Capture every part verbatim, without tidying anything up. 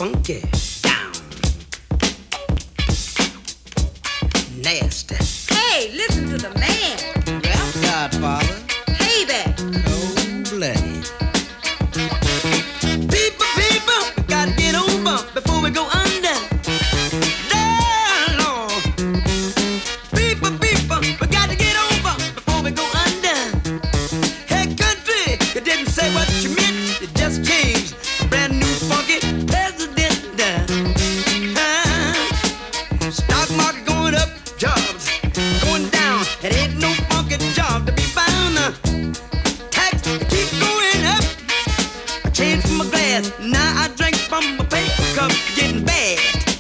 funky, down, nasty. Hey, listen to the man. Rap Godfather. Payback. Cold-blooded. People, people, we gotta get over before we go under. Down, Lord. People, people, we gotta get over before we go under. Hey, country, you didn't say what you meant, you just changed. Brand new funky president. Uh, stock market going up, jobs going down. It ain't no funky job to be found. Uh, tax keep going up. I changed from my glass, now I drink from my paper cup, getting bad.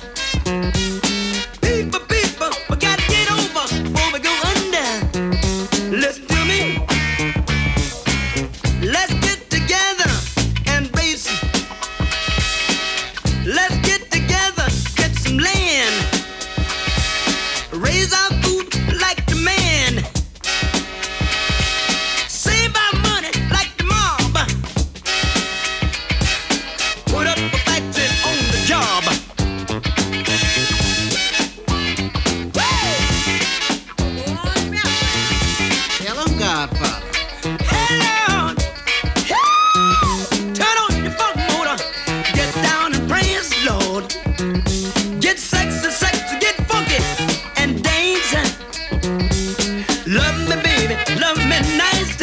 People, people, we gotta get over before we go under. Listen to me. Let's get together and raise. Let's get together, get some land. Raise our food like the man. Save our money like the mob. Put up a factory on the job. Tell 'em, Godfather. Hello. Turn on your funk motor. Get down and praise the Lord. Get sexy, sexy, get funky and dance. Love me, baby, love me nice.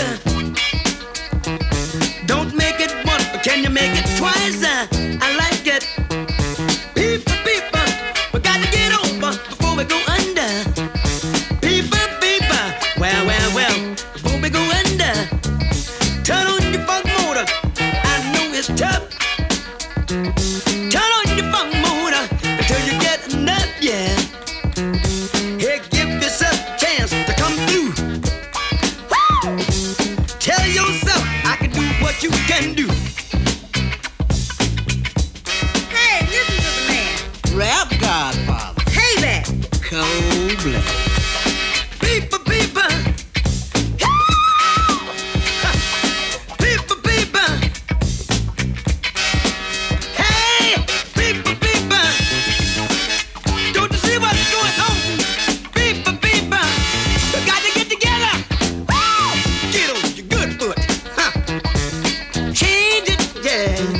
Don't make it once, but can you make it twice? I like it. People, people, we got to get over before we go under. People, people, well, well, well, before we go under. Turn on your funk motor. I know it's tough. Turn on your funk motor until you get enough, yeah. Hey, give yourself a chance to come through. Woo! Tell yourself I can do what you can do. Hey, listen to the man. Rap Godfather. Payback. Cold-blooded. People, people. People, people. Hey, people, people. Don't you see what's going on? People, people. We got to get together. Woo! Get on your good foot. Huh. Change it, yeah.